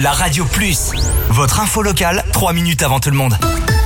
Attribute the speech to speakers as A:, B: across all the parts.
A: la Radio Plus. Votre info locale, 3 minutes avant tout le monde.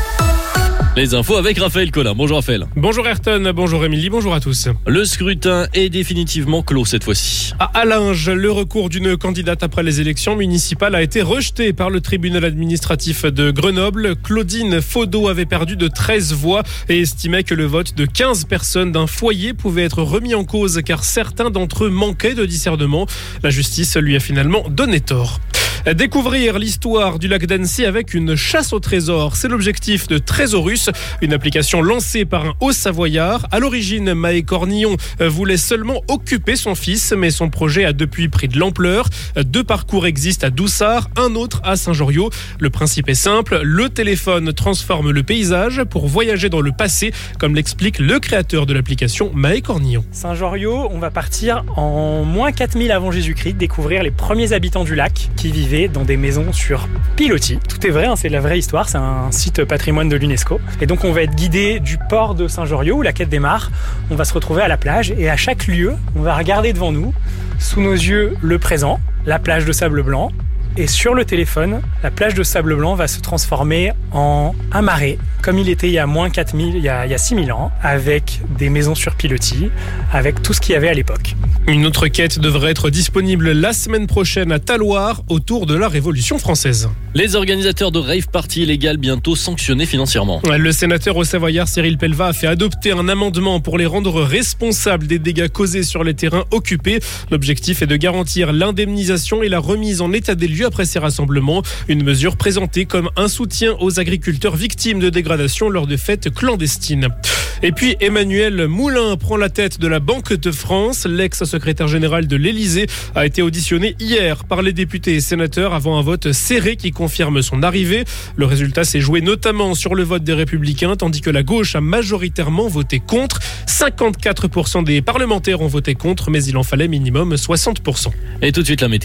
B: Les infos avec Raphaël Collin. Bonjour Raphaël.
C: Bonjour Ayrton, bonjour Émilie, bonjour à tous.
B: Le scrutin est définitivement clos cette fois-ci.
C: À Allinges, le recours d'une candidate après les élections municipales a été rejeté par le tribunal administratif de Grenoble. Claudine Faudeau avait perdu de 13 voix et estimait que le vote de 15 personnes d'un foyer pouvait être remis en cause car certains d'entre eux manquaient de discernement. La justice lui a finalement donné tort. Découvrir l'histoire du lac d'Annecy avec une chasse au trésor, c'est l'objectif de Trésorus, une application lancée par un Haut-Savoyard. À l'origine, Maë Cornillon voulait seulement occuper son fils, mais son projet a depuis pris de l'ampleur. 2 parcours existent à Doussard, un autre à Saint-Joriot. Le principe est simple, le téléphone transforme le paysage pour voyager dans le passé, comme l'explique le créateur de l'application, Maë Cornillon.
D: Saint-Joriot, on va partir en moins 4000 avant Jésus-Christ, découvrir les premiers habitants du lac qui vivaient dans des maisons sur pilotis. Tout est vrai, c'est la vraie histoire, c'est un site patrimoine de l'UNESCO. Et donc on va être guidé du port de Saint-Joriot où la quête démarre. On va se retrouver à la plage et à chaque lieu, on va regarder devant nous, sous nos yeux, le présent, la plage de sable blanc. Et sur le téléphone, la plage de sable blanc va se transformer en un marais, comme il était il y a moins 4000, il y a 6000 ans, avec des maisons sur pilotis, avec tout ce qu'il y avait à l'époque.
C: Une autre quête devrait être disponible la semaine prochaine à Talloires, autour de la Révolution française.
B: Les organisateurs de rave party illégales bientôt sanctionnés financièrement.
C: Le sénateur Haut-Savoyard Cyril Pellevat a fait adopter un amendement pour les rendre responsables des dégâts causés sur les terrains occupés. L'objectif est de garantir l'indemnisation et la remise en état des lieux après ces rassemblements. Une mesure présentée comme un soutien aux agriculteurs victimes de dégradation lors de fêtes clandestines. Et puis Emmanuel Moulin prend la tête de la Banque de France. L'ex-secrétaire général de l'Élysée a été auditionné hier par les députés et sénateurs avant un vote serré qui confirme son arrivée. Le résultat s'est joué notamment sur le vote des Républicains, tandis que la gauche a majoritairement voté contre. 54% des parlementaires ont voté contre, mais il en fallait minimum 60%.
B: Et tout de suite la météo.